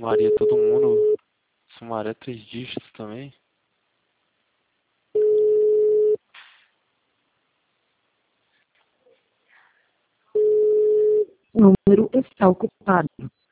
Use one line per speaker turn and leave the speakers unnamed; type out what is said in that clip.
Maria, todo mundo. Sumaré 3 dígitos também.
O número está ocupado.